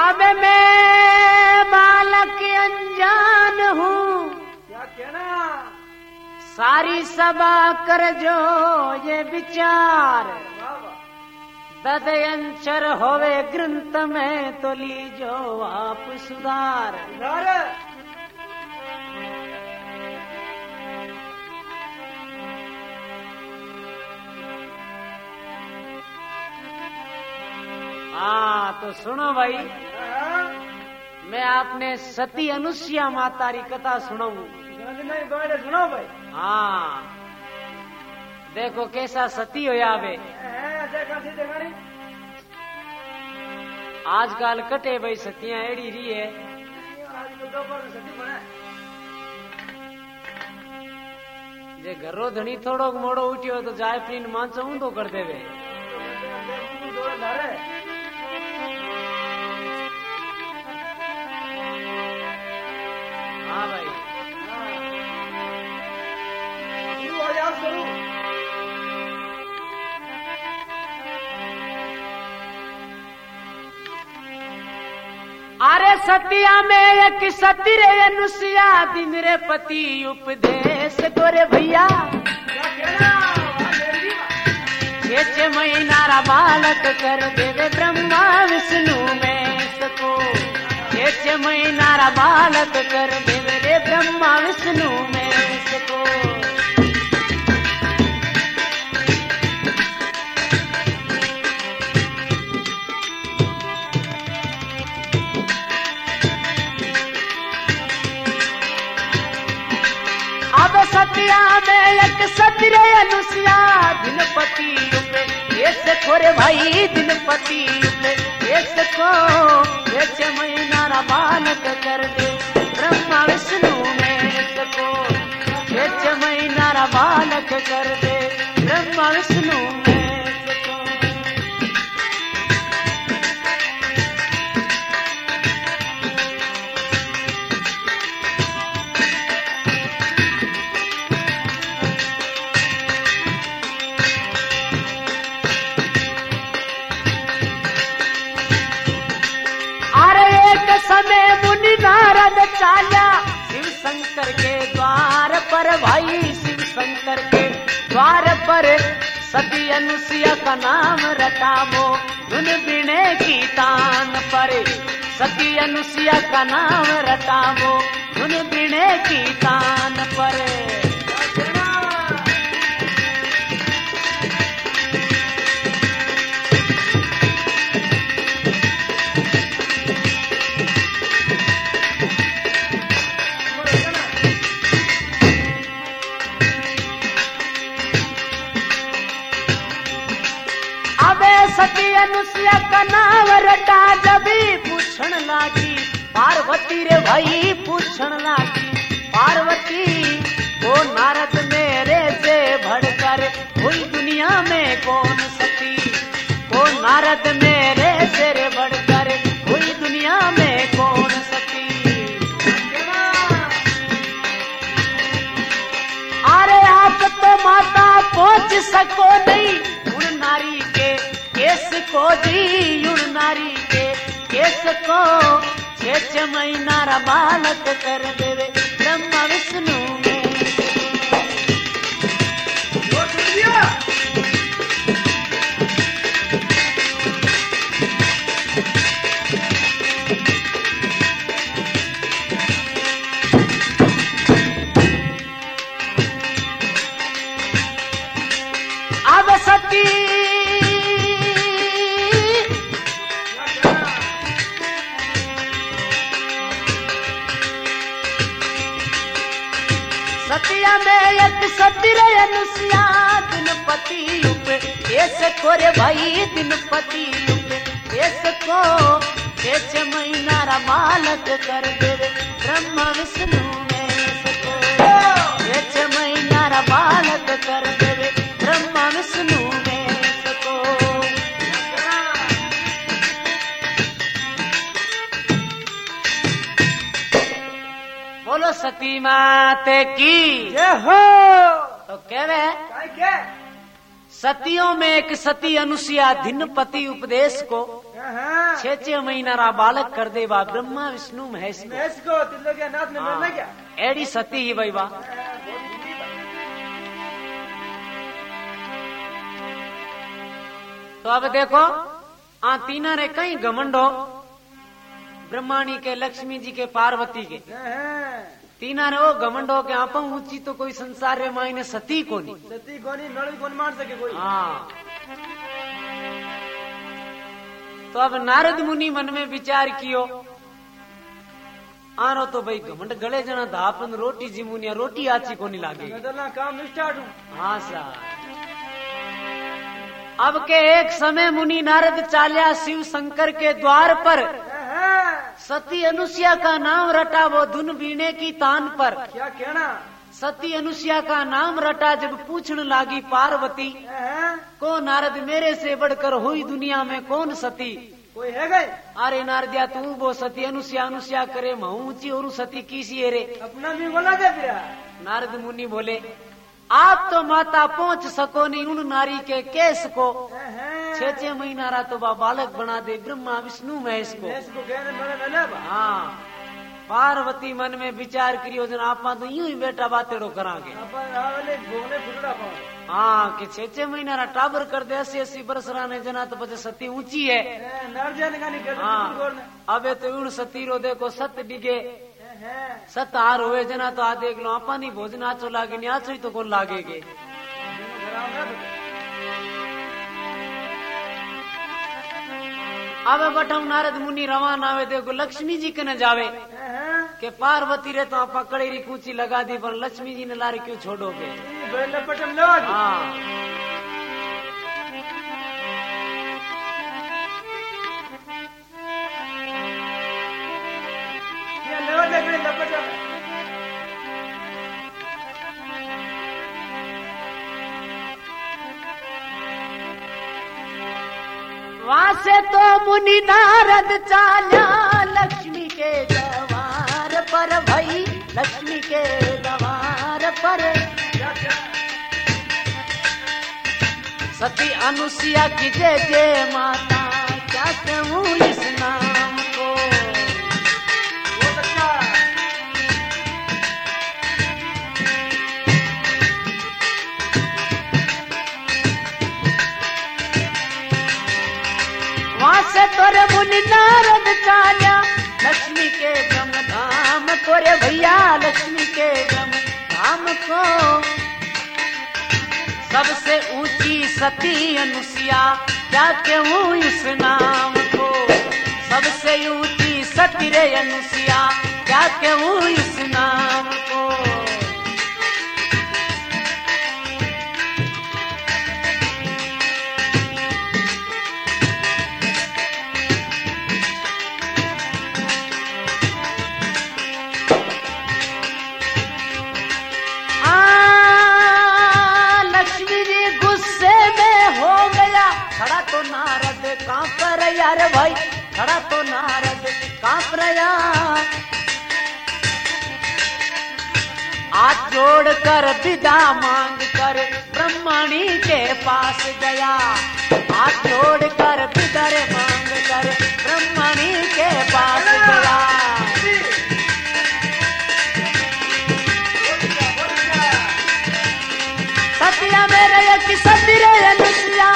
अब मैं बालक अनजान हूँ, क्या कहना? सारी सभा कर जो ये विचार, तदयंचर होवे ग्रंथ में तो लीजो आप सुधार। हाँ तो सुनो भाई, मैं आपने सती अनुसुईया माता री कथा सुनाऊं। सुनो भाई। हाँ देखो कैसा सती हो आवे। आजकल कटे भाई सतियां एड़ी रही है। जे घरो धनी थोड़ो मोड़ो उठियो तो जाय पीन मांचो ऊंधो कर देवे। हाँ भाई अरे सतिया में एक सती रे अनुसुईया दिन रे पति उपदेश गोरे भैया। 6 महीना रा बालक कर देवे ब्रह्मा विष्णु में सको। 6 महीना रा बालक कर देवे रे ब्रह्मा विष्णु में सको। सतिया में एक सती रे अनुसुईया दिन पति ऐसे खोरे भाई दिन पति ऐसे को 6 महीना रा बालक कर दे ब्रह्मा विष्णु में सको। 6 महीना रा बालक कर दे ब्रह्मा विष्णु में सको। समय मुनि नारद चाला शिव शंकर के द्वार पर भाई। शिव शंकर के द्वार पर सती अनुसुईया का नाम रटावो धुन बीणे की तान पर। सती अनुसुईया का नाम रटावो धुन बीणे की तान पर। सती अनुसुईया का नाम रटा जबी पूछण लागी पार्वती रे भाई पूछण लागी पार्वती। वो नारद मेरे से भड़कर हुई दुनिया में कौन सती। वो नारद मेरे से बढ़कर हुई दुनिया में कौन सती। अरे आप तो माता पहुंच सको नहीं उन नारी के केस को जी। उन नारी के केस को 6 महीना रा बालक कर देवे ब्रह्मा विष्णु में। अब सती सतिया में एक सती रे अनुसुईया दिन पति ऐसे खोरे भाई दिन पति ऐसे को 6 महीना रा बालक कर देवे ब्रह्मा विष्णु में सको। 6 महीना रा बालक कर देवे ब्रह्मा विष्णु में सको। बोलो सती माते की जय हो। तो कहवे सतियों में एक सती अनुसुया धिनपति उपदेश को हाँ। 6 महीना रा बालक कर दे बा ब्रह्मा विष्णु महेश को। महेश को त्रिलोकी नाथ में मिलना क्या? एड़ी सती ही भाई बा। तो अब देखो आ तीना रे कई घमंडो ब्रह्माणी के, लक्ष्मी जी के, पार्वती के, तीना रे वो घमंडो के आप ऊंची तो कोई संसार रे मायने सती कोनी, सती कोनी नड़ कोन मार सके कोई। हाँ। तो अब नारद मुनि मन में विचार कियो, आरो तो भाई घमंड गले जना धापन रोटी जी मुनिया रोटी आची कोनी लागे। काम स्टार्ट हूँ। हाँ सर। अब के एक समय मुनि नारद चाल्या शिव शंकर के द्वार पर, सती अनुसुया का नाम रटा वो धुन बीने की तान पर। क्या कहना? सती अनुसुया का नाम रटा जब पूछने लागी पार्वती को, नारद मेरे से बढ़कर हुई दुनिया में कौन सती? कोई है गए? अरे नारदिया तू वो सती अनुसुया अनुसुया करे मैं ऊंची और सती किसी है रे? अपना भी बोला दे फिर। नारद मुनि बोले आप तो माता पहुंच सको नहीं उन नारी के केस को, 6 महीना रा तो बालक बना दे ब्रह्मा विष्णु महेश को। हाँ। पार्वती मन में विचार करियो जन आपा तो यूं ही बेटा बातेड़ो करांगे। हाँ कि 6 महीना रा टाबर कर दे 80 बरस राने जना तो बचे सती ऊंची है। हाँ। अबे तो उन सती रो देखो सत डिगे सत हार हुए जना तो आ देख लो आपा नहीं भोजन आचो लागे नहीं आचो ही तो कौन लागेगे। अब बटम नारद मुनि रवाना आवे देखो लक्ष्मी जी के न जावे के पार्वती रे तो आपा कड़ेरी कूची लगा दी पर लक्ष्मी जी ने लारे क्यों छोड़ोगे? हाँ। वहां से तो मुनि नारद चाला लक्ष्मी के द्वार पर भाई, लक्ष्मी के द्वार पर। सती अनुसुया की जय जय माता, क्या कहूँ इस नाम को। वहां से तोरे मुनि नारद चाल्या लक्ष्मी के गम धाम तोरे भैया, लक्ष्मी के गम धाम को। सबसे ऊंची सती अनुसुया, क्या कहूँ इस नाम को। सबसे ऊंची सती रे अनुसुया, क्या कहूँ इस नाम को। खड़ा तो नारद कांप रहा रे भाई, खड़ा तो नारद कांप रहा। हाथ जोड़ कर विदा मांग कर ब्रह्मणी के पास गया। हाथ जोड़ कर विदा रे मांग कर ब्रह्मणी के पास गया। सतिया मेरे एक सती रे अनुसुया,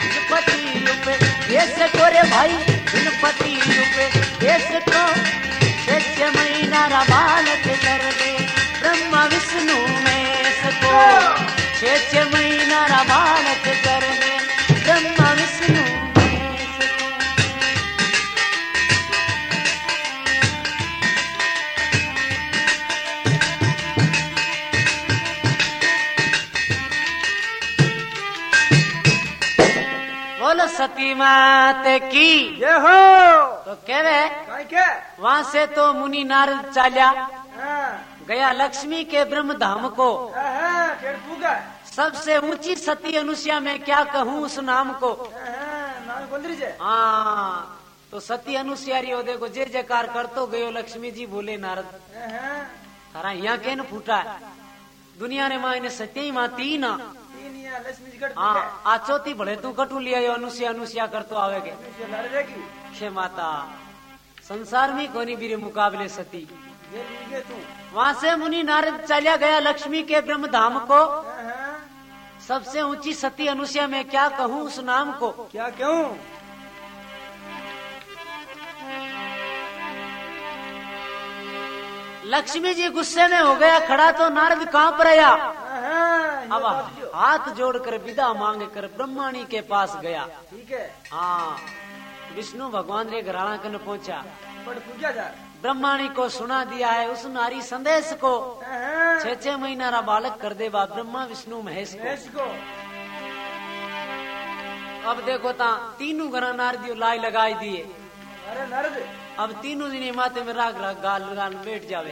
ऐसे तोरे भाई गणपति रूपे ऐसे तो 6 महीना रा बालक कर दे ब्रह्मा विष्णु महेश को। 6 महीना रा बालक कर दे ब्रह्मा विष्णु महेश को। बोलो सती मात की ये हो। तो कहवे क्या? वहां से तो मुनि नारद चाल्या हाँ। गया लक्ष्मी के ब्रह्म धाम को। फिर पूगा सबसे ऊंची सती अनुसुया में क्या कहूँ उस नाम को। नाम कुंदरी जे। हाँ। तो सती अनुसुया री देखो जय जयकार कर तो गयो लक्ष्मी जी बोले नारद थारा यहाँ के न फूटा दुनिया ने माँ इन्हें सत्य ही माँ तीन यहाँ लक्ष्मी जी कट हाँ आ चौथी भले तू कटू लिया यो अनुसिया अनुसिया करतो आवेगे लड़ेगी खे माता संसार में कोनी बीरे मुकाबले सती ये लीगे तू वहाँ से मुनि नारद चला गया लक्ष्मी के ब्रह्म धाम को। हाँ, सबसे ऊंची सती अनुसिया में क्या कहूँ उस नाम को। क्या क्यों लक्ष्मी जी गुस्से में हो गया खड़ा तो नारद कहाँ पर आया। अब हाथ जोड़कर विदा मांग कर ब्रह्माणी के पास गया। ठीक है हाँ विष्णु भगवान रे घराना कन पहुंचा। बड़ पूजा जा ब्रह्माणी को सुना दिया है उस नारी संदेश को। हाँ, 6 महीना रा बालक कर दे बा ब्रह्मा विष्णु महेश महेश को। को अब देखो ता तीनों घरा नारदियों लाई लगाई दिए। अरे नरद अब तीनों जने माथे में राग राग गाल गाल बैठ जावे।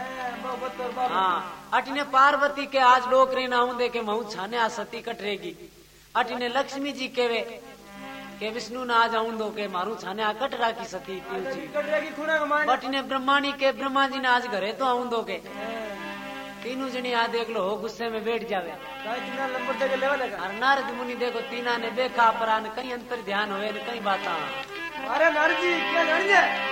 हाँ अटने पार्वती के आज लोक रे नाऊ दे के महू छाने आ सती कटरेगी। अटने लक्ष्मी जी केवे के विष्णु ना आ जाऊं दो के मारू छाने आ कटरा की सती जी। बटने ब्रह्माणी के ब्रह्मा जी ने आज घरे तो आऊं दो के तीनों जने आ देख लो हो गुस्से में बैठ जावे। और नारद मुनि देखो तीना ने देखा परान कहीं अंतर ध्यान हुए न कहीं बात। अरे नारद जी क्या नारद है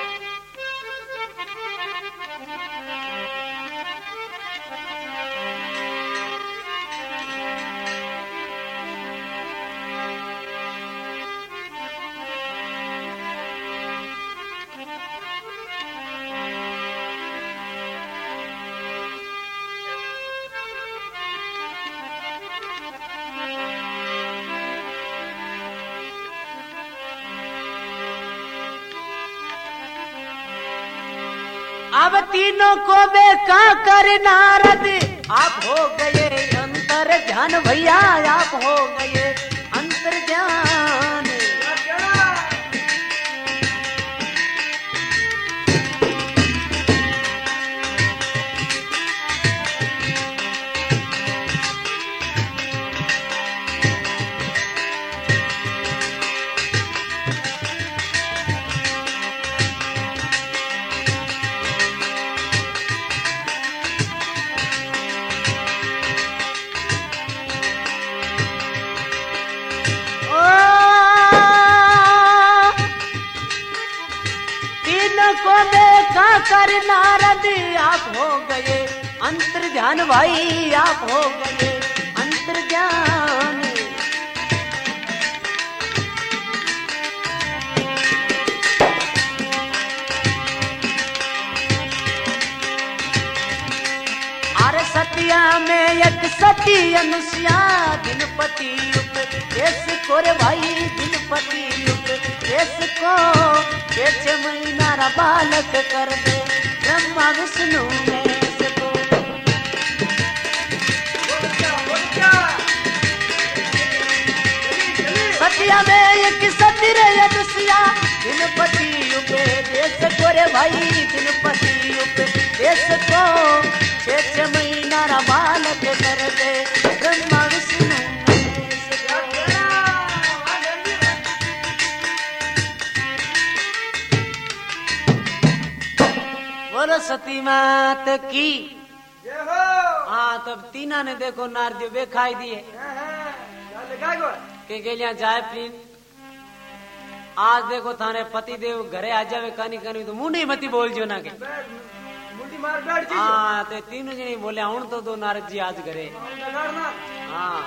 अब तीनों को देखा कर नारद आप हो गए अंतर ध्यान भैया आप हो गए अंतर ध्यान। को देखा कर नारद आप हो गए अंतर ध्यान भाई आप हो गए अंतर ध्यान। अरे सतिया में एक सती अनुसिया दिनपति को रे भाई दिनपति को 6 महीना रा बालक कर दे ब्रह्मा विष्णु महेश को। सतिया में एक सती रे अनुसिया दिनपति देश को रे भाई दिनपति देश को 6 महीना रा बालक कर दे ब्रह्मा विष्णु बोलो सती मात की। हाँ तब तीना ने देखो नारदियों बेखाई दिए के गेलिया जाए प्रीन आज देखो थाने पति देव घरे आ जावे कानी कानी तो मुंह नहीं मती बोल जो ना के। हाँ तो तीनों जने बोले हूं तो दो नारद जी आज घरे। हाँ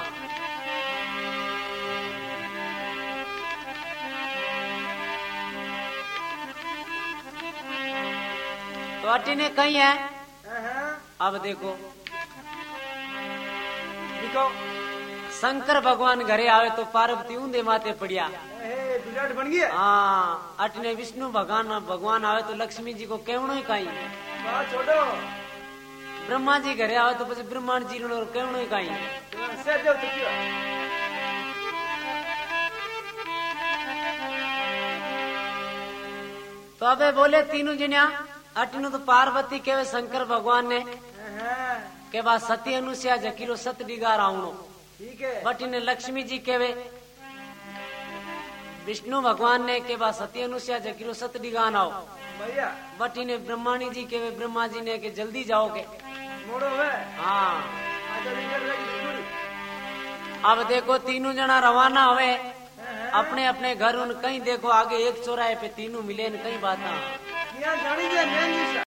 तो अटी ने कही है। अब देखो शंकर भगवान घरे आवे तो पार्वती ऊंधे माथे पड़िया विराट बन गया। हाँ अटने विष्णु भगवान आवे तो लक्ष्मी जी को कहणो ही कहीं। छोड़ो ब्रह्मा जी घरे आवे तो પછી ब्रह्मांड जी नो कहणो ही कहीं। तो अबे बोले तीनों जनिया अटनो तो पार्वती केवे शंकर भगवान ने के बाद सती अनुसिया जकीलो सत डिगार आवणो। ठीक है बट इन्हें लक्ष्मी जी केवे विष्णु भगवान ने के बाद सती अनुसिया जकीलो सत डिगान आओ भैया बट इन्हें ब्रह्माणी जी केवे ब्रह्मा जी ने के जल्दी जाओगे। मोड़ो है हाँ अब देखो तीनों जना रवाना हुए अपने अपने घर उन कहीं देखो आगे एक चौराहे पे तीनों मिले न कहीं बात क्या जानी जे